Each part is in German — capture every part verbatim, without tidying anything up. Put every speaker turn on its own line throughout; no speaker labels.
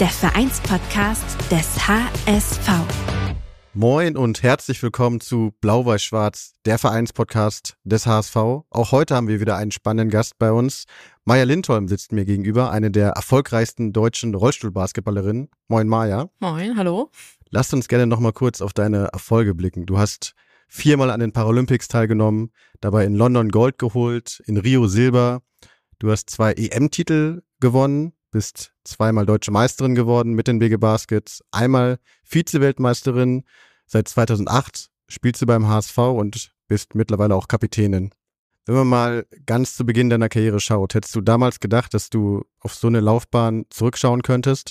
der Vereinspodcast des H S V.
Moin und herzlich willkommen zu Blau-Weiß-Schwarz, der Vereinspodcast des H S V. Auch heute haben wir wieder einen spannenden Gast bei uns. Maja Lindholm sitzt mir gegenüber, eine der erfolgreichsten deutschen Rollstuhlbasketballerinnen. Moin Maja.
Moin, hallo.
Lass uns gerne nochmal kurz auf deine Erfolge blicken. Du hast viermal an den Paralympics teilgenommen, dabei in London Gold geholt, in Rio Silber. Du hast zwei E M-Titel gewonnen, bist zweimal Deutsche Meisterin geworden mit den B G Baskets, einmal Vize-Weltmeisterin. Seit zweitausendacht spielst du beim H S V und bist mittlerweile auch Kapitänin. Wenn man mal ganz zu Beginn deiner Karriere schaut, hättest du damals gedacht, dass du auf so eine Laufbahn zurückschauen könntest?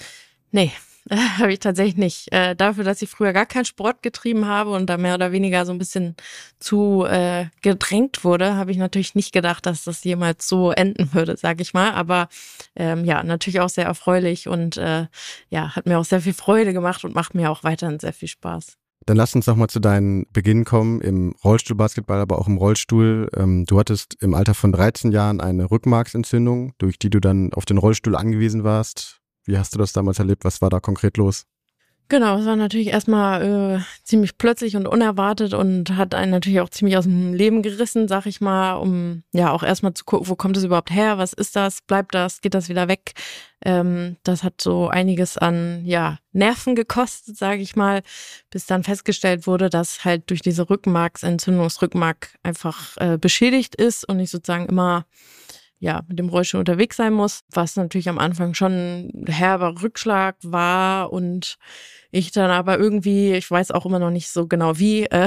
Nee, äh, habe ich tatsächlich nicht. Äh, dafür, dass ich früher gar keinen Sport getrieben habe und da mehr oder weniger so ein bisschen zu äh, gedrängt wurde, habe ich natürlich nicht gedacht, dass das jemals so enden würde, sag ich mal. Aber ähm, ja, natürlich auch sehr erfreulich und äh, ja, hat mir auch sehr viel Freude gemacht und macht mir auch weiterhin sehr viel Spaß.
Dann lass uns nochmal zu deinen Beginn kommen, im Rollstuhlbasketball, aber auch im Rollstuhl. Ähm, du hattest im Alter von dreizehn Jahren eine Rückenmarksentzündung, durch die du dann auf den Rollstuhl angewiesen warst. Wie hast du das damals erlebt? Was war da konkret los?
Genau, es war natürlich erstmal äh, ziemlich plötzlich und unerwartet und hat einen natürlich auch ziemlich aus dem Leben gerissen, sag ich mal, um ja auch erstmal zu gucken, wo kommt es überhaupt her, was ist das, bleibt das, geht das wieder weg. Ähm, das hat so einiges an ja Nerven gekostet, sage ich mal, bis dann festgestellt wurde, dass halt durch diese Rückenmarksentzündung das Rückenmark einfach äh, beschädigt ist und ich sozusagen immer ja, mit dem Rollstuhl unterwegs sein muss, was natürlich am Anfang schon ein herber Rückschlag war und ich dann aber irgendwie, ich weiß auch immer noch nicht so genau wie, äh,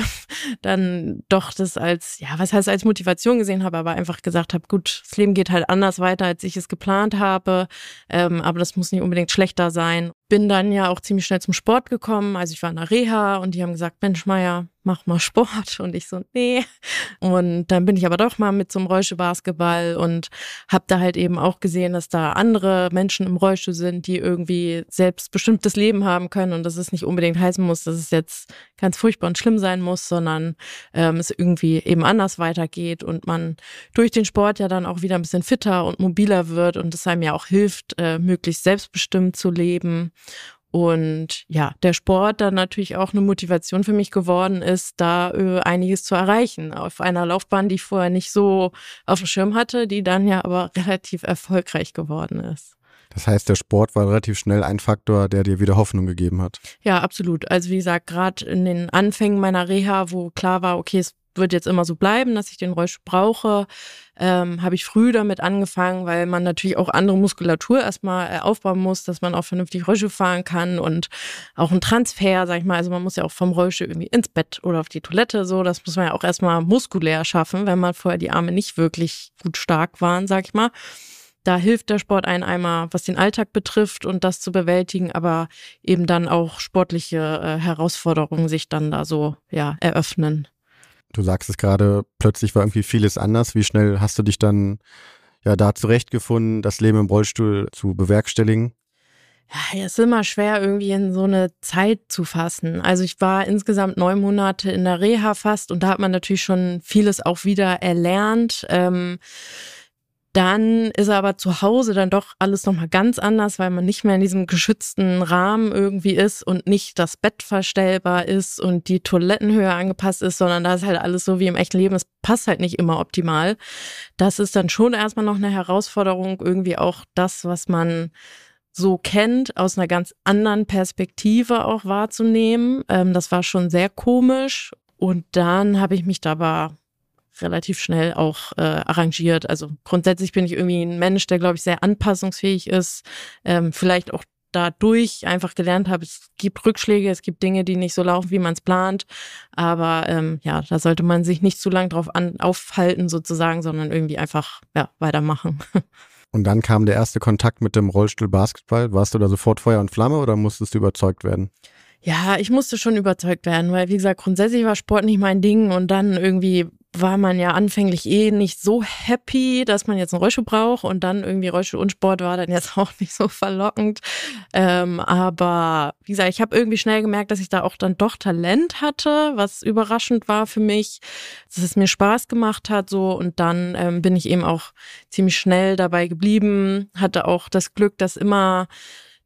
dann doch das als, ja, was heißt als Motivation gesehen habe, aber einfach gesagt habe, gut, das Leben geht halt anders weiter, als ich es geplant habe, ähm, aber das muss nicht unbedingt schlechter sein. Bin dann ja auch ziemlich schnell zum Sport gekommen, also ich war in der Reha und die haben gesagt, Mensch Maja, mach mal Sport und ich so, nee. Und dann bin ich aber doch mal mit zum Rollstuhlbasketball und habe da halt eben auch gesehen, dass da andere Menschen im Rollstuhl sind, die irgendwie selbstbestimmtes Leben haben können und dass es nicht unbedingt heißen muss, dass es jetzt ganz furchtbar und schlimm sein muss, sondern ähm, es irgendwie eben anders weitergeht und man durch den Sport ja dann auch wieder ein bisschen fitter und mobiler wird und es einem ja auch hilft, äh, möglichst selbstbestimmt zu leben. Und ja, der Sport dann natürlich auch eine Motivation für mich geworden ist, da äh, einiges zu erreichen auf einer Laufbahn, die ich vorher nicht so auf dem Schirm hatte, die dann ja aber relativ erfolgreich geworden ist.
Das heißt, der Sport war relativ schnell ein Faktor, der dir wieder Hoffnung gegeben hat.
Ja, absolut. Also wie gesagt, gerade in den Anfängen meiner Reha, wo klar war, okay, es wird jetzt immer so bleiben, dass ich den Rollstuhl brauche, ähm, habe ich früh damit angefangen, weil man natürlich auch andere Muskulatur erstmal äh, aufbauen muss, dass man auch vernünftig Rollstuhl fahren kann und auch ein Transfer, sag ich mal, also man muss ja auch vom Rollstuhl irgendwie ins Bett oder auf die Toilette, so, das muss man ja auch erstmal muskulär schaffen, wenn man vorher die Arme nicht wirklich gut stark waren, sag ich mal. Da hilft der Sport einem einmal, was den Alltag betrifft und das zu bewältigen, aber eben dann auch sportliche äh, Herausforderungen sich dann da so ja eröffnen.
Du sagst es gerade, plötzlich war irgendwie vieles anders. Wie schnell hast du dich dann ja da zurechtgefunden, das Leben im Rollstuhl zu bewerkstelligen?
Ja, es ist immer schwer, irgendwie in so eine Zeit zu fassen. Also ich war insgesamt neun Monate in der Reha fast und da hat man natürlich schon vieles auch wieder erlernt. Ähm, Dann ist aber zu Hause dann doch alles nochmal ganz anders, weil man nicht mehr in diesem geschützten Rahmen irgendwie ist und nicht das Bett verstellbar ist und die Toilettenhöhe angepasst ist, sondern da ist halt alles so wie im echten Leben. Es passt halt nicht immer optimal. Das ist dann schon erstmal noch eine Herausforderung, irgendwie auch das, was man so kennt, aus einer ganz anderen Perspektive auch wahrzunehmen. Ähm, das war schon sehr komisch. Und dann habe ich mich da aber relativ schnell auch äh, arrangiert. Also grundsätzlich bin ich irgendwie ein Mensch, der, glaube ich, sehr anpassungsfähig ist. Ähm, vielleicht auch dadurch einfach gelernt habe, es gibt Rückschläge, es gibt Dinge, die nicht so laufen, wie man es plant. Aber ähm, ja, da sollte man sich nicht zu lang drauf an, aufhalten sozusagen, sondern irgendwie einfach ja, weitermachen.
Und dann kam der erste Kontakt mit dem Rollstuhl-Basketball. Warst du da sofort Feuer und Flamme oder musstest du überzeugt werden?
Ja, ich musste schon überzeugt werden, weil wie gesagt, grundsätzlich war Sport nicht mein Ding und dann irgendwie war man ja anfänglich eh nicht so happy, dass man jetzt einen Rollstuhl braucht und dann irgendwie Rollstuhl und Sport war dann jetzt auch nicht so verlockend. Ähm, aber wie gesagt, ich habe irgendwie schnell gemerkt, dass ich da auch dann doch Talent hatte, was überraschend war für mich, dass es mir Spaß gemacht hat so und dann ähm, bin ich eben auch ziemlich schnell dabei geblieben, hatte auch das Glück, dass immer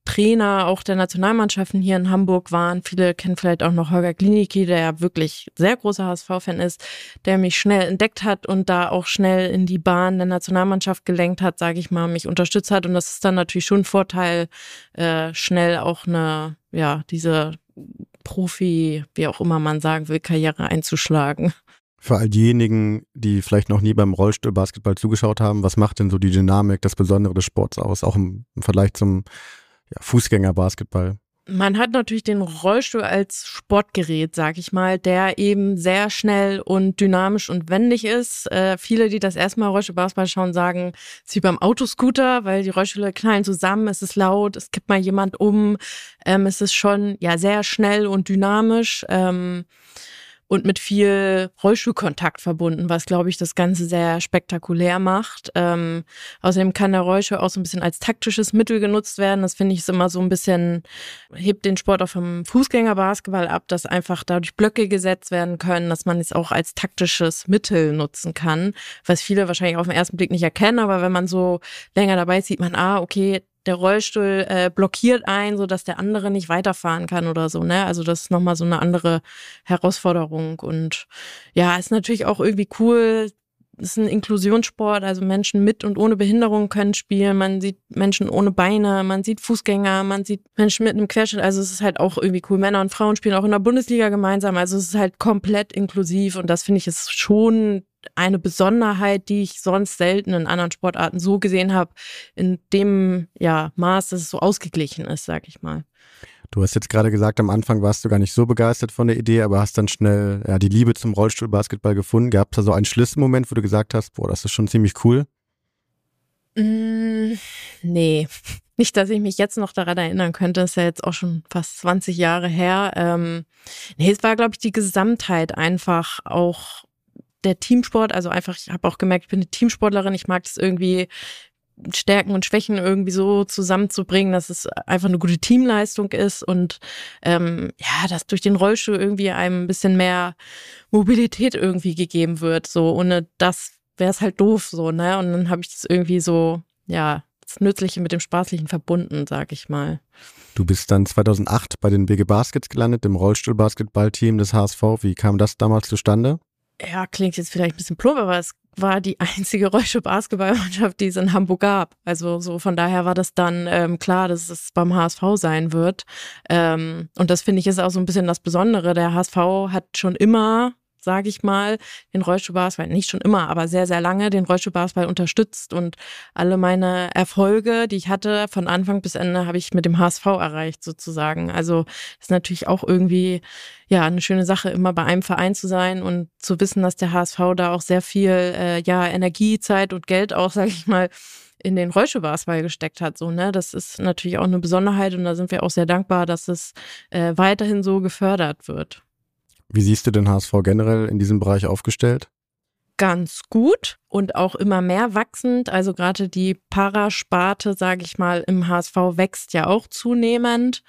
Trainer auch der Nationalmannschaften hier in Hamburg waren. Viele kennen vielleicht auch noch Holger Glienicki, der ja wirklich sehr großer H S V-Fan ist, der mich schnell entdeckt hat und da auch schnell in die Bahn der Nationalmannschaft gelenkt hat, sage ich mal, mich unterstützt hat. Und das ist dann natürlich schon ein Vorteil, äh, schnell auch eine, ja, diese Profi, wie auch immer man sagen will, Karriere einzuschlagen.
Für all diejenigen, die vielleicht noch nie beim Rollstuhlbasketball zugeschaut haben, was macht denn so die Dynamik, das Besondere des Sports aus, auch im, im Vergleich zum ja, Fußgängerbasketball?
Man hat natürlich den Rollstuhl als Sportgerät, sag ich mal, der eben sehr schnell und dynamisch und wendig ist. Äh, viele, die das erste Mal Rollstuhlbasketball schauen, sagen, es ist wie beim Autoscooter, weil die Rollstühle knallen zusammen, es ist laut, es kippt mal jemand um. Ähm, es ist schon ja sehr schnell und dynamisch. Ähm, und mit viel Rollstuhlkontakt verbunden, was, glaube ich, das Ganze sehr spektakulär macht. Ähm, außerdem kann der Rollstuhl auch so ein bisschen als taktisches Mittel genutzt werden. Das finde ich ist immer so ein bisschen, hebt den Sport auch vom Fußgängerbasketball ab, dass einfach dadurch Blöcke gesetzt werden können, dass man es auch als taktisches Mittel nutzen kann, was viele wahrscheinlich auf den ersten Blick nicht erkennen, aber wenn man so länger dabei ist, sieht man, ah, okay, der Rollstuhl äh, blockiert ein, so dass der andere nicht weiterfahren kann oder so, ne? Also das ist nochmal so eine andere Herausforderung und ja, ist natürlich auch irgendwie cool. Es ist ein Inklusionssport, also Menschen mit und ohne Behinderung können spielen. Man sieht Menschen ohne Beine, man sieht Fußgänger, man sieht Menschen mit einem Querschnitt. Also es ist halt auch irgendwie cool. Männer und Frauen spielen auch in der Bundesliga gemeinsam. Also es ist halt komplett inklusiv und das finde ich ist schon eine Besonderheit, die ich sonst selten in anderen Sportarten so gesehen habe, in dem ja Maß, dass es so ausgeglichen ist, sag ich mal.
Du hast jetzt gerade gesagt, am Anfang warst du gar nicht so begeistert von der Idee, aber hast dann schnell ja, die Liebe zum Rollstuhlbasketball gefunden. Gab es da so einen Schlüsselmoment, wo du gesagt hast, boah, das ist schon ziemlich cool?
Mm, nee, nicht, dass ich mich jetzt noch daran erinnern könnte. Das ist ja jetzt auch schon fast zwanzig Jahre her. Ähm, nee, es war, glaube ich, die Gesamtheit einfach auch der Teamsport. Also einfach, ich habe auch gemerkt, ich bin eine Teamsportlerin. Ich mag das irgendwie, Stärken und Schwächen irgendwie so zusammenzubringen, dass es einfach eine gute Teamleistung ist und ähm, ja, dass durch den Rollstuhl irgendwie einem ein bisschen mehr Mobilität irgendwie gegeben wird. So ohne das wäre es halt doof so, ne? Und dann habe ich das irgendwie so, ja, das Nützliche mit dem Spaßlichen verbunden, sag ich mal.
Du bist dann zweitausendacht bei den B G Baskets gelandet, dem Rollstuhlbasketballteam des H S V. Wie kam das damals zustande?
Ja, klingt jetzt vielleicht ein bisschen plump, aber es war die einzige Rollstuhl-Basketballmannschaft, die es in Hamburg gab. Also so von daher war das dann ähm, klar, dass es beim H S V sein wird. Ähm, und das finde ich ist auch so ein bisschen das Besondere. Der H S V hat schon immer, sage ich mal, den Rollstuhlbasketball, nicht schon immer, aber sehr, sehr lange den Rollstuhlbasketball unterstützt. Und alle meine Erfolge, die ich hatte, von Anfang bis Ende, habe ich mit dem H S V erreicht sozusagen. Also das ist natürlich auch irgendwie ja eine schöne Sache, immer bei einem Verein zu sein und zu wissen, dass der H S V da auch sehr viel äh, ja Energie, Zeit und Geld auch, sage ich mal, in den Rollstuhlbasketball gesteckt hat. So, ne? Das ist natürlich auch eine Besonderheit und da sind wir auch sehr dankbar, dass es äh, weiterhin so gefördert wird.
Wie siehst du den H S V generell in diesem Bereich aufgestellt?
Ganz gut und auch immer mehr wachsend. Also gerade die Parasparte, sage ich mal, im H S V wächst ja auch zunehmend.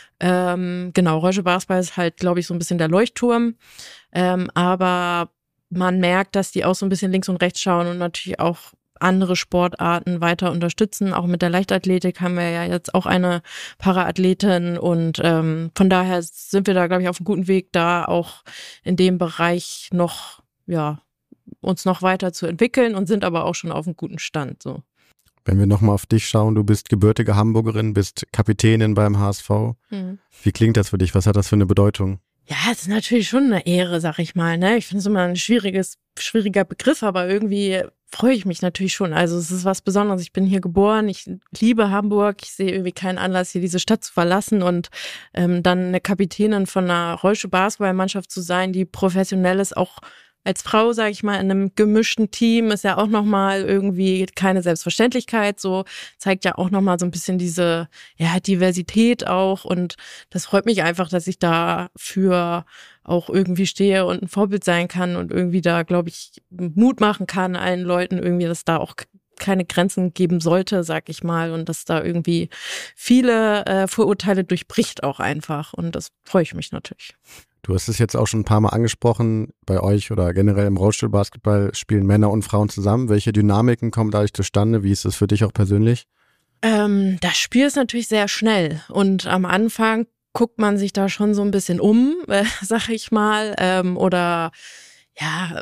Ähm, genau, Rollstuhlbasketball ist halt, glaube ich, so ein bisschen der Leuchtturm. Ähm, aber man merkt, dass die auch so ein bisschen links und rechts schauen und natürlich auch andere Sportarten weiter unterstützen. Auch mit der Leichtathletik haben wir ja jetzt auch eine Paraathletin und ähm, von daher sind wir da, glaube ich, auf einem guten Weg, da auch in dem Bereich noch, ja, uns noch weiter zu entwickeln und sind aber auch schon auf einem guten Stand, so.
Wenn wir nochmal auf dich schauen, du bist gebürtige Hamburgerin, bist Kapitänin beim H S V. Mhm. Wie klingt das für dich? Was hat das für eine Bedeutung?
Ja, es ist natürlich schon eine Ehre, sag ich mal, ne? Ich finde es immer ein schwieriges, schwieriger Begriff, aber irgendwie freue ich mich natürlich schon. Also es ist was Besonderes. Ich bin hier geboren, ich liebe Hamburg, ich sehe irgendwie keinen Anlass, hier diese Stadt zu verlassen und ähm, dann eine Kapitänin von einer Rollstuhl-Basketball-Mannschaft zu sein, die professionell ist, auch als Frau, sage ich mal, in einem gemischten Team, ist ja auch nochmal irgendwie keine Selbstverständlichkeit. So zeigt ja auch nochmal so ein bisschen diese ja Diversität auch. Und das freut mich einfach, dass ich dafür auch irgendwie stehe und ein Vorbild sein kann und irgendwie da, glaube ich, Mut machen kann allen Leuten irgendwie, dass da auch keine Grenzen geben sollte, sag ich mal, und dass da irgendwie viele äh, Vorurteile durchbricht auch einfach. Und das freue ich mich natürlich.
Du hast es jetzt auch schon ein paar Mal angesprochen, bei euch oder generell im Rollstuhlbasketball spielen Männer und Frauen zusammen. Welche Dynamiken kommen dadurch zustande? Wie ist das für dich auch persönlich?
Ähm, das Spiel ist natürlich sehr schnell und am Anfang guckt man sich da schon so ein bisschen um, äh, sag ich mal, ähm, oder ja,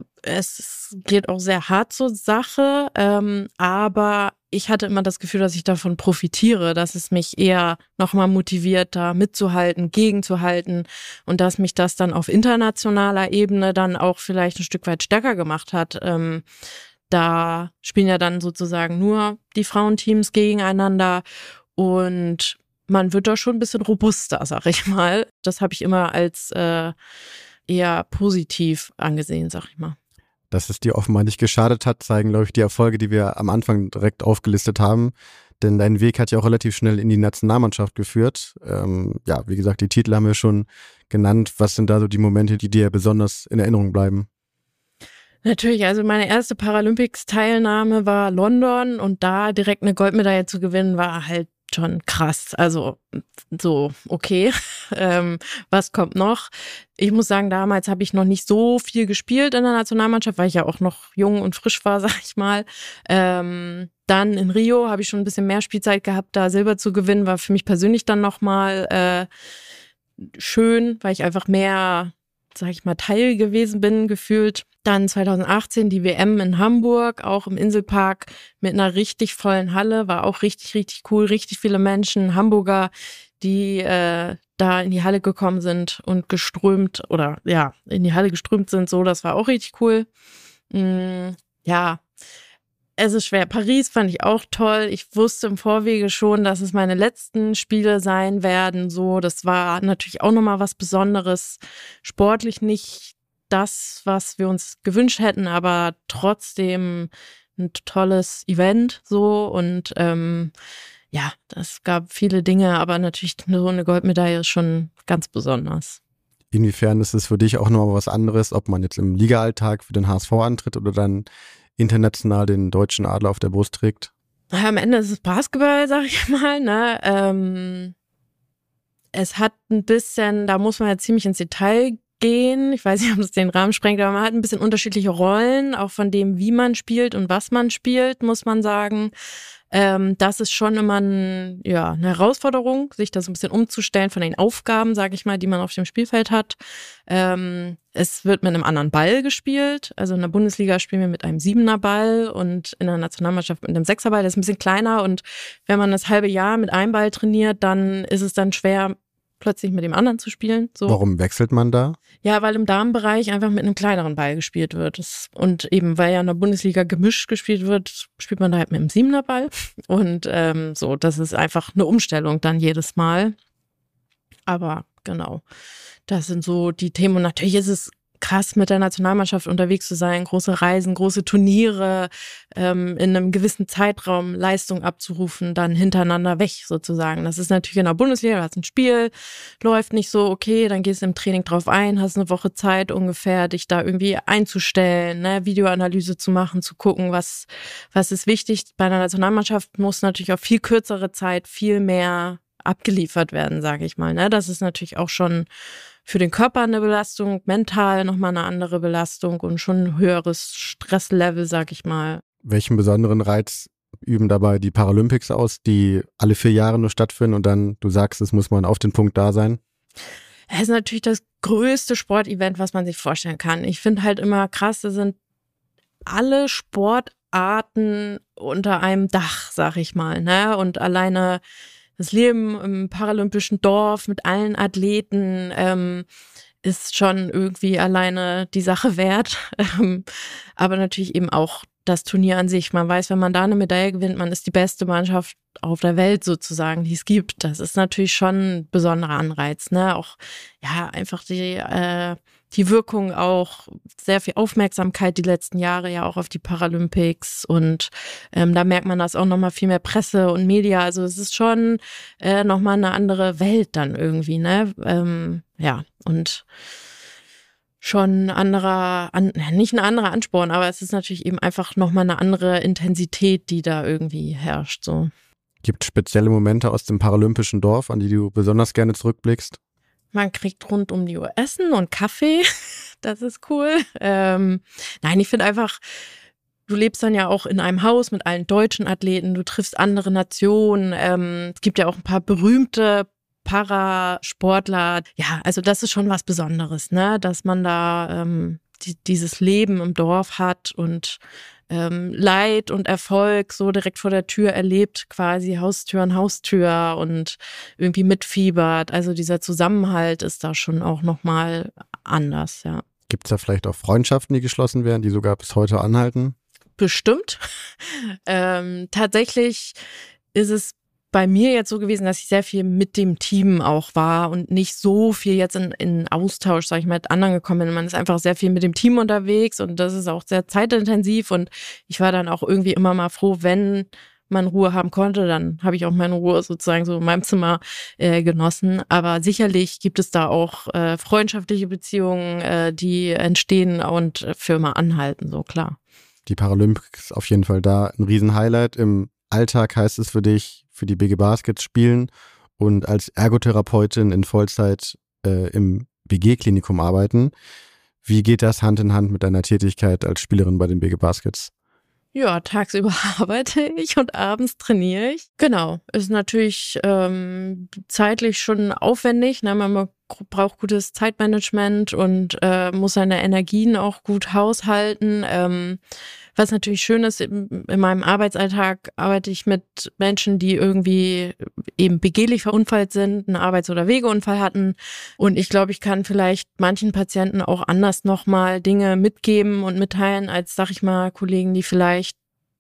es geht auch sehr hart zur Sache, ähm, aber ich hatte immer das Gefühl, dass ich davon profitiere, dass es mich eher nochmal motiviert, da mitzuhalten, gegenzuhalten und dass mich das dann auf internationaler Ebene dann auch vielleicht ein Stück weit stärker gemacht hat. Ähm, da spielen ja dann sozusagen nur die Frauenteams gegeneinander und man wird da schon ein bisschen robuster, sag ich mal. Das habe ich immer als äh, eher positiv angesehen, sag ich mal.
Dass es dir offenbar nicht geschadet hat, zeigen, glaube ich, die Erfolge, die wir am Anfang direkt aufgelistet haben. Denn dein Weg hat ja auch relativ schnell in die Nationalmannschaft geführt. Ähm, ja, wie gesagt, die Titel haben wir schon genannt. Was sind da so die Momente, die dir besonders in Erinnerung bleiben?
Natürlich, also meine erste Paralympics-Teilnahme war London und da direkt eine Goldmedaille zu gewinnen, war halt schon krass. Also so, okay, ähm, was kommt noch? Ich muss sagen, damals habe ich noch nicht so viel gespielt in der Nationalmannschaft, weil ich ja auch noch jung und frisch war, sag ich mal. Ähm, dann in Rio habe ich schon ein bisschen mehr Spielzeit gehabt, da Silber zu gewinnen, war für mich persönlich dann nochmal äh, schön, weil ich einfach mehr, sag ich mal, Teil gewesen bin, gefühlt. Dann zwanzig achtzehn die W M in Hamburg, auch im Inselpark mit einer richtig vollen Halle, war auch richtig, richtig cool. Richtig viele Menschen, Hamburger, die äh, da in die Halle gekommen sind und geströmt oder ja, in die Halle geströmt sind, so, das war auch richtig cool. Mm, ja, es ist schwer. Paris fand ich auch toll. Ich wusste im Vorwege schon, dass es meine letzten Spiele sein werden, so. Das war natürlich auch nochmal was Besonderes. Sportlich nicht das, was wir uns gewünscht hätten, aber trotzdem ein tolles Event so und ähm, ja, es gab viele Dinge, aber natürlich so eine Goldmedaille ist schon ganz besonders.
Inwiefern ist es für dich auch nochmal was anderes, ob man jetzt im Liga-Alltag für den H S V antritt oder dann international den deutschen Adler auf der Brust trägt?
Naja, am Ende ist es Basketball, sag ich mal, ne? Ähm, es hat ein bisschen, da muss man ja ziemlich ins Detail gehen. Ich weiß nicht, ob es den Rahmen sprengt, aber man hat ein bisschen unterschiedliche Rollen, auch von dem, wie man spielt und was man spielt, muss man sagen. Ähm, das ist schon immer ein, ja, eine Herausforderung, sich das ein bisschen umzustellen von den Aufgaben, sage ich mal, die man auf dem Spielfeld hat. Ähm, es wird mit einem anderen Ball gespielt. Also in der Bundesliga spielen wir mit einem Siebener Ball und in der Nationalmannschaft mit einem Sechser Ball. Das ist ein bisschen kleiner und wenn man das halbe Jahr mit einem Ball trainiert, dann ist es dann schwer, plötzlich mit dem anderen zu spielen. So.
Warum wechselt man da?
Ja, weil im Damenbereich einfach mit einem kleineren Ball gespielt wird. Das, und eben, weil ja in der Bundesliga gemischt gespielt wird, spielt man da halt mit einem Siebener Ball. Und ähm, so, das ist einfach eine Umstellung dann jedes Mal. Aber genau, das sind so die Themen. Und natürlich ist es krass, mit der Nationalmannschaft unterwegs zu sein, große Reisen, große Turniere, ähm, in einem gewissen Zeitraum Leistung abzurufen, dann hintereinander weg sozusagen. Das ist natürlich in der Bundesliga, du hast ein Spiel, läuft nicht so, okay, dann gehst du im Training drauf ein, hast eine Woche Zeit ungefähr, dich da irgendwie einzustellen, ne, Videoanalyse zu machen, zu gucken, was, was ist wichtig. Bei der Nationalmannschaft muss natürlich auf viel kürzere Zeit viel mehr abgeliefert werden, sage ich mal. Ne? Das ist natürlich auch schon für den Körper eine Belastung, mental nochmal eine andere Belastung und schon ein höheres Stresslevel, sag ich mal.
Welchen besonderen Reiz üben dabei die Paralympics aus, die alle vier Jahre nur stattfinden und dann, du sagst, es muss man auf den Punkt da sein?
Es ist natürlich das größte Sportevent, was man sich vorstellen kann. Ich finde halt immer krass, da sind alle Sportarten unter einem Dach, sag ich mal, ne? Und alleine das Leben im paralympischen Dorf mit allen Athleten ähm, ist schon irgendwie alleine die Sache wert. Ähm, aber natürlich eben auch das Turnier an sich. Man weiß, wenn man da eine Medaille gewinnt, man ist die beste Mannschaft auf der Welt sozusagen, die es gibt. Das ist natürlich schon ein besonderer Anreiz, ne? Auch ja einfach die äh, die Wirkung auch, sehr viel Aufmerksamkeit die letzten Jahre ja auch auf die Paralympics und ähm, da merkt man das auch nochmal viel mehr Presse und Media, also es ist schon äh, nochmal eine andere Welt dann irgendwie, ne, ähm, ja und schon ein anderer, an, nicht ein anderer Ansporn, aber es ist natürlich eben einfach nochmal eine andere Intensität, die da irgendwie herrscht, so.
Gibt es spezielle Momente aus dem paralympischen Dorf, an die du besonders gerne zurückblickst?
Man kriegt rund um die Uhr Essen und Kaffee. Das ist cool. Ähm, nein, ich finde einfach, du lebst dann ja auch in einem Haus mit allen deutschen Athleten, du triffst andere Nationen, ähm, es gibt ja auch ein paar berühmte Parasportler. Ja, also das ist schon was Besonderes, ne, dass man da ähm, die, dieses Leben im Dorf hat und ähm, Leid und Erfolg so direkt vor der Tür erlebt, quasi Haustür an Haustür und irgendwie mitfiebert. Also dieser Zusammenhalt ist da schon auch nochmal anders, ja.
Gibt es da vielleicht auch Freundschaften, die geschlossen werden, die sogar bis heute anhalten?
Bestimmt. ähm, tatsächlich ist es bei mir jetzt so gewesen, dass ich sehr viel mit dem Team auch war und nicht so viel jetzt in, in Austausch, sag ich mal, mit anderen gekommen bin. Man ist einfach sehr viel mit dem Team unterwegs und das ist auch sehr zeitintensiv und ich war dann auch irgendwie immer mal froh, wenn man Ruhe haben konnte, dann habe ich auch meine Ruhe sozusagen so in meinem Zimmer äh, genossen. Aber sicherlich gibt es da auch äh, freundschaftliche Beziehungen, äh, die entstehen und für immer anhalten, so klar.
Die Paralympics auf jeden Fall da, ein Riesen-Highlight. Im Alltag heißt es für dich, für die B G Baskets spielen und als Ergotherapeutin in Vollzeit äh, im B G-Klinikum arbeiten. Wie geht das Hand in Hand mit deiner Tätigkeit als Spielerin bei den B G Baskets?
Ja, tagsüber arbeite ich und abends trainiere ich. Genau, ist natürlich ähm, zeitlich schon aufwendig. Ne? Man braucht gutes Zeitmanagement und äh, muss seine Energien auch gut haushalten. Ähm, was natürlich schön ist, in, in meinem Arbeitsalltag arbeite ich mit Menschen, die irgendwie eben begehlich verunfallt sind, einen Arbeits- oder Wegeunfall hatten. Und ich glaube, ich kann vielleicht manchen Patienten auch anders nochmal Dinge mitgeben und mitteilen, als, sag ich mal, Kollegen, die vielleicht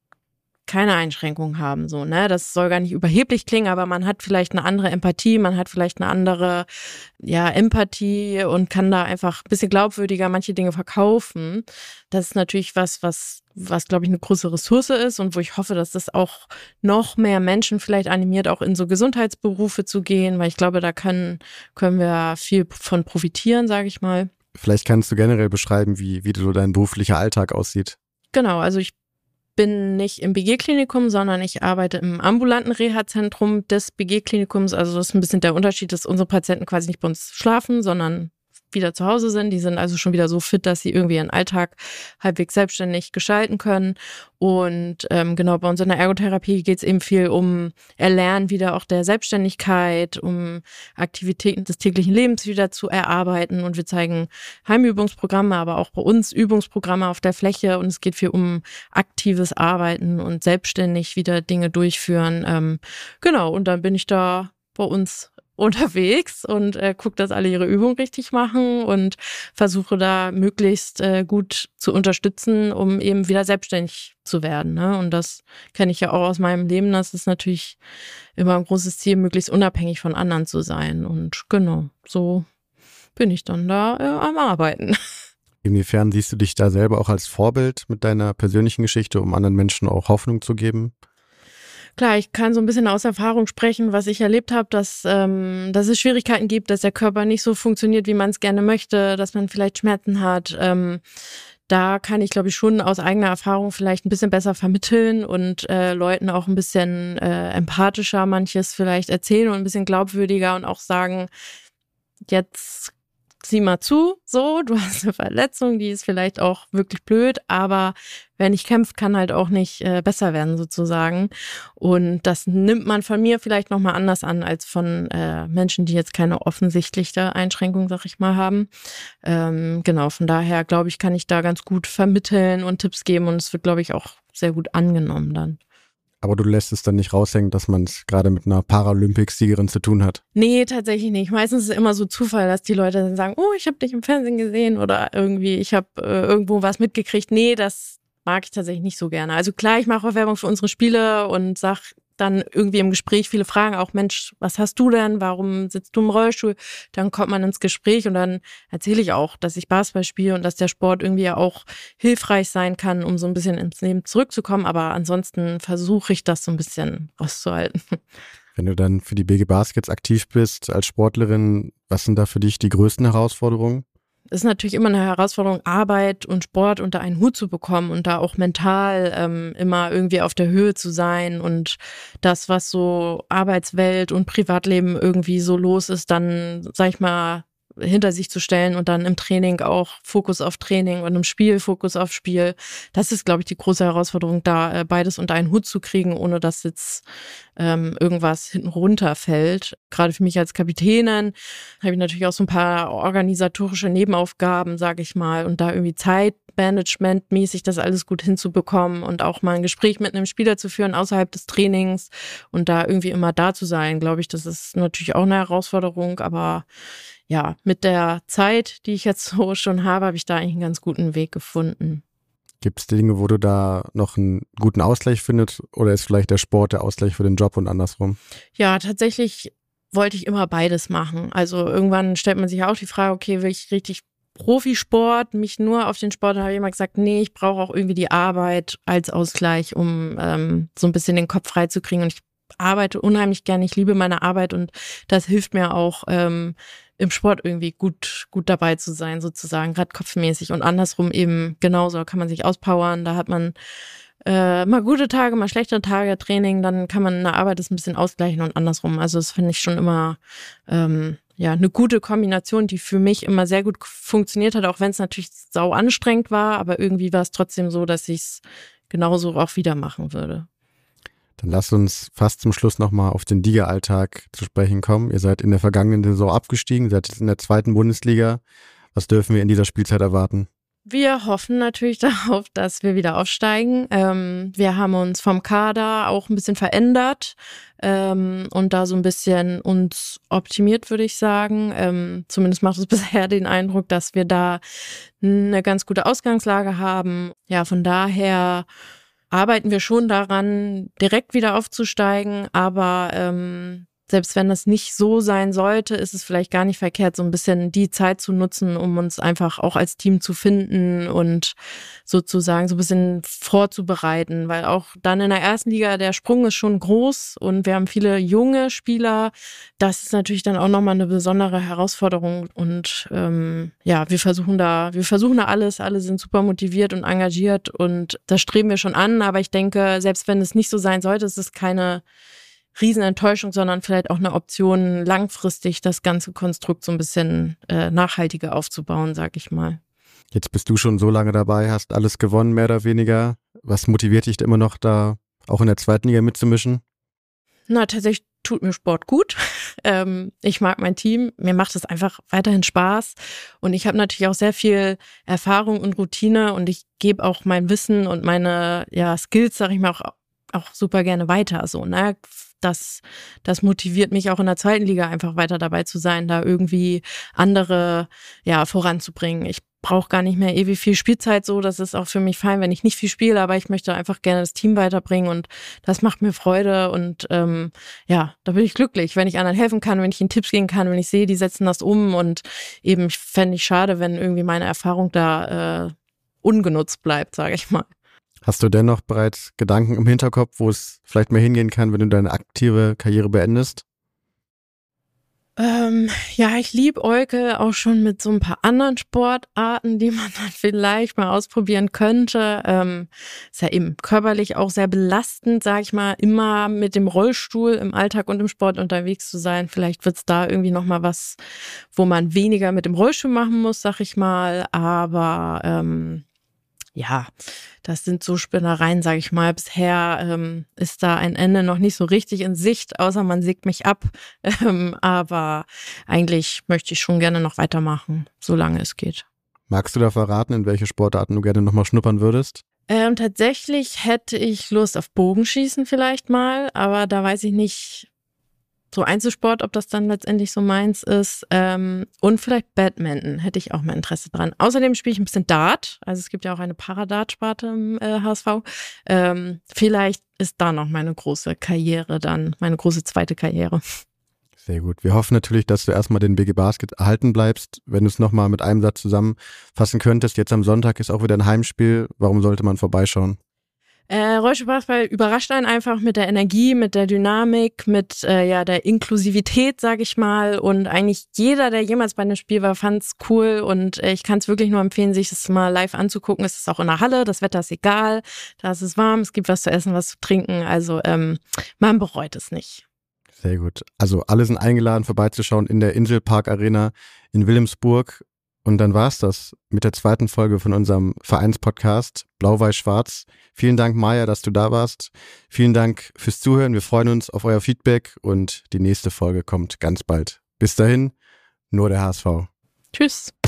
keine Einschränkungen haben, so, ne? Das soll gar nicht überheblich klingen, aber man hat vielleicht eine andere Empathie, man hat vielleicht eine andere, ja, Empathie und kann da einfach ein bisschen glaubwürdiger manche Dinge verkaufen. Das ist natürlich was, was, was, glaube ich, eine große Ressource ist und wo ich hoffe, dass das auch noch mehr Menschen vielleicht animiert, auch in so Gesundheitsberufe zu gehen, weil ich glaube, da können, können wir viel von profitieren, sage ich mal.
Vielleicht kannst du generell beschreiben, wie, wie so dein beruflicher Alltag aussieht.
Genau, also ich bin nicht im B G-Klinikum, sondern ich arbeite im ambulanten Reha-Zentrum des B G-Klinikums. Also das ist ein bisschen der Unterschied, dass unsere Patienten quasi nicht bei uns schlafen, sondern wieder zu Hause sind. Die sind also schon wieder so fit, dass sie irgendwie ihren Alltag halbwegs selbstständig gestalten können. Und ähm, genau, bei uns in der Ergotherapie geht es eben viel um Erlernen wieder auch der Selbstständigkeit, um Aktivitäten des täglichen Lebens wieder zu erarbeiten. Und wir zeigen Heimübungsprogramme, aber auch bei uns Übungsprogramme auf der Fläche. Und es geht viel um aktives Arbeiten und selbstständig wieder Dinge durchführen. Ähm, genau, und dann bin ich da bei uns unterwegs und äh, gucke, dass alle ihre Übungen richtig machen und versuche da möglichst äh, gut zu unterstützen, um eben wieder selbstständig zu werden. Ne? Und das kenne ich ja auch aus meinem Leben. Das ist natürlich immer ein großes Ziel, möglichst unabhängig von anderen zu sein. Und genau, so bin ich dann da äh, am Arbeiten.
Inwiefern siehst du dich da selber auch als Vorbild mit deiner persönlichen Geschichte, um anderen Menschen auch Hoffnung zu geben?
Klar, ich kann so ein bisschen aus Erfahrung sprechen, was ich erlebt habe, dass, ähm, dass es Schwierigkeiten gibt, dass der Körper nicht so funktioniert, wie man es gerne möchte, dass man vielleicht Schmerzen hat. Ähm, da kann ich, glaube ich, schon aus eigener Erfahrung vielleicht ein bisschen besser vermitteln und äh, Leuten auch ein bisschen äh, empathischer manches vielleicht erzählen und ein bisschen glaubwürdiger und auch sagen, jetzt sieh mal zu, so, du hast eine Verletzung, die ist vielleicht auch wirklich blöd, aber wer nicht kämpft, kann halt auch nicht äh, besser werden sozusagen. Und das nimmt man von mir vielleicht nochmal anders an als von äh, Menschen, die jetzt keine offensichtliche Einschränkung, sag ich mal, haben. Ähm, genau, von daher glaube ich, kann ich da ganz gut vermitteln und Tipps geben und es wird, glaube ich, auch sehr gut angenommen dann.
Aber du lässt es dann nicht raushängen, dass man es gerade mit einer Paralympics-Siegerin zu tun hat?
Nee, tatsächlich nicht. Meistens ist es immer so Zufall, dass die Leute dann sagen, oh, ich habe dich im Fernsehen gesehen oder irgendwie, ich habe äh, irgendwo was mitgekriegt. Nee, das mag ich tatsächlich nicht so gerne. Also klar, ich mache auch Werbung für unsere Spiele und sag dann irgendwie im Gespräch viele Fragen auch, Mensch, was hast du denn? Warum sitzt du im Rollstuhl? Dann kommt man ins Gespräch und dann erzähle ich auch, dass ich Basketball spiele und dass der Sport irgendwie ja auch hilfreich sein kann, um so ein bisschen ins Leben zurückzukommen. Aber ansonsten versuche ich das so ein bisschen auszuhalten.
Wenn du dann für die B G Baskets aktiv bist als Sportlerin, was sind da für dich die größten Herausforderungen?
Es ist natürlich immer eine Herausforderung, Arbeit und Sport unter einen Hut zu bekommen und da auch mental ähm, immer irgendwie auf der Höhe zu sein und das, was so Arbeitswelt und Privatleben irgendwie so los ist, dann, sag ich mal, hinter sich zu stellen und dann im Training auch Fokus auf Training und im Spiel Fokus auf Spiel. Das ist, glaube ich, die große Herausforderung, da beides unter einen Hut zu kriegen, ohne dass jetzt ähm, irgendwas hinten runterfällt. Gerade für mich als Kapitänin habe ich natürlich auch so ein paar organisatorische Nebenaufgaben, sage ich mal, und da irgendwie Zeitmanagement-mäßig das alles gut hinzubekommen und auch mal ein Gespräch mit einem Spieler zu führen außerhalb des Trainings und da irgendwie immer da zu sein, glaube ich, das ist natürlich auch eine Herausforderung, aber ja, mit der Zeit, die ich jetzt so schon habe, habe ich da eigentlich einen ganz guten Weg gefunden.
Gibt es Dinge, wo du da noch einen guten Ausgleich findest oder ist vielleicht der Sport der Ausgleich für den Job und andersrum?
Ja, tatsächlich wollte ich immer beides machen. Also irgendwann stellt man sich auch die Frage, okay, will ich richtig Profisport, mich nur auf den Sport, da habe ich immer gesagt, nee, ich brauche auch irgendwie die Arbeit als Ausgleich, um ähm, so ein bisschen den Kopf freizukriegen. Und ich arbeite unheimlich gerne, ich liebe meine Arbeit und das hilft mir auch, ähm, im Sport irgendwie gut gut dabei zu sein, sozusagen, gerade kopfmäßig. Und andersrum eben genauso, kann man sich auspowern, da hat man äh, mal gute Tage, mal schlechte Tage, Training, dann kann man in der Arbeit das ein bisschen ausgleichen und andersrum. Also das finde ich schon immer ähm, ja eine gute Kombination, die für mich immer sehr gut funktioniert hat, auch wenn es natürlich sau anstrengend war, aber irgendwie war es trotzdem so, dass ich es genauso auch wieder machen würde.
Dann lasst uns fast zum Schluss nochmal auf den Liga-Alltag zu sprechen kommen. Ihr seid in der vergangenen Saison abgestiegen, seid jetzt in der zweiten Bundesliga. Was dürfen wir in dieser Spielzeit erwarten?
Wir hoffen natürlich darauf, dass wir wieder aufsteigen. Ähm, wir haben uns vom Kader auch ein bisschen verändert ähm, und da so ein bisschen uns optimiert, würde ich sagen. Ähm, zumindest macht es bisher den Eindruck, dass wir da eine ganz gute Ausgangslage haben. Ja, von daher arbeiten wir schon daran, direkt wieder aufzusteigen, aber ähm, selbst wenn das nicht so sein sollte, ist es vielleicht gar nicht verkehrt, so ein bisschen die Zeit zu nutzen, um uns einfach auch als Team zu finden und sozusagen so ein bisschen vorzubereiten, weil auch dann in der ersten Liga der Sprung ist schon groß und wir haben viele junge Spieler. Das ist natürlich dann auch nochmal eine besondere Herausforderung und ähm, ja, wir versuchen da, wir versuchen da alles, alle sind super motiviert und engagiert und das streben wir schon an, aber ich denke, selbst wenn es nicht so sein sollte, ist es keine Riesenenttäuschung, sondern vielleicht auch eine Option, langfristig das ganze Konstrukt so ein bisschen äh, nachhaltiger aufzubauen, sag ich mal.
Jetzt bist du schon so lange dabei, hast alles gewonnen, mehr oder weniger. Was motiviert dich immer noch, da auch in der zweiten Liga mitzumischen?
Na, tatsächlich tut mir Sport gut. ähm, ich mag mein Team. Mir macht es einfach weiterhin Spaß. Und ich habe natürlich auch sehr viel Erfahrung und Routine und ich gebe auch mein Wissen und meine ja, Skills, sag ich mal, auch, auch super gerne weiter. So, ne? Das, das motiviert mich auch in der zweiten Liga einfach weiter dabei zu sein, da irgendwie andere ja voranzubringen. Ich brauche gar nicht mehr ewig viel Spielzeit so, das ist auch für mich fein, wenn ich nicht viel spiele, aber ich möchte einfach gerne das Team weiterbringen und das macht mir Freude und ähm, ja, da bin ich glücklich, wenn ich anderen helfen kann, wenn ich ihnen Tipps geben kann, wenn ich sehe, die setzen das um und eben fände ich schade, wenn irgendwie meine Erfahrung da äh, ungenutzt bleibt, sage ich mal.
Hast du dennoch bereits Gedanken im Hinterkopf, wo es vielleicht mehr hingehen kann, wenn du deine aktive Karriere beendest?
Ähm, ja, ich liebäugle auch schon mit so ein paar anderen Sportarten, die man dann vielleicht mal ausprobieren könnte. Ähm, ist ja eben körperlich auch sehr belastend, sag ich mal, immer mit dem Rollstuhl im Alltag und im Sport unterwegs zu sein. Vielleicht wird's da irgendwie nochmal was, wo man weniger mit dem Rollstuhl machen muss, sag ich mal. Aber ähm, ja, das sind so Spinnereien, sage ich mal. Bisher ähm, ist da ein Ende noch nicht so richtig in Sicht, außer man sägt mich ab. Ähm, aber eigentlich möchte ich schon gerne noch weitermachen, solange es geht.
Magst du da verraten, in welche Sportarten du gerne nochmal schnuppern würdest?
Ähm, tatsächlich hätte ich Lust auf Bogenschießen vielleicht mal, aber da weiß ich nicht, so Einzelsport, ob das dann letztendlich so meins ist. Ähm, und vielleicht Badminton, hätte ich auch mal Interesse dran. Außerdem spiele ich ein bisschen Dart. Also es gibt ja auch eine Paradart-Sparte im äh, H S V. Ähm, vielleicht ist da noch meine große Karriere dann, meine große zweite Karriere.
Sehr gut. Wir hoffen natürlich, dass du erstmal den B G Basket erhalten bleibst. Wenn du es nochmal mit einem Satz zusammenfassen könntest, jetzt am Sonntag ist auch wieder ein Heimspiel. Warum sollte man vorbeischauen?
Äh, Rösche Basketball überrascht einen einfach mit der Energie, mit der Dynamik, mit äh, ja der Inklusivität, sag ich mal. Und eigentlich jeder, der jemals bei einem Spiel war, fand's cool. Und äh, ich kann es wirklich nur empfehlen, sich das mal live anzugucken. Es ist auch in der Halle, das Wetter ist egal, da ist es warm, es gibt was zu essen, was zu trinken. Also ähm, man bereut es nicht.
Sehr gut. Also alle sind eingeladen, vorbeizuschauen in der Inselpark Arena in Wilhelmsburg. Und dann war's das mit der zweiten Folge von unserem Vereinspodcast Blau-Weiß-Schwarz. Vielen Dank, Maja, dass du da warst. Vielen Dank fürs Zuhören. Wir freuen uns auf euer Feedback und die nächste Folge kommt ganz bald. Bis dahin, nur der H S V.
Tschüss.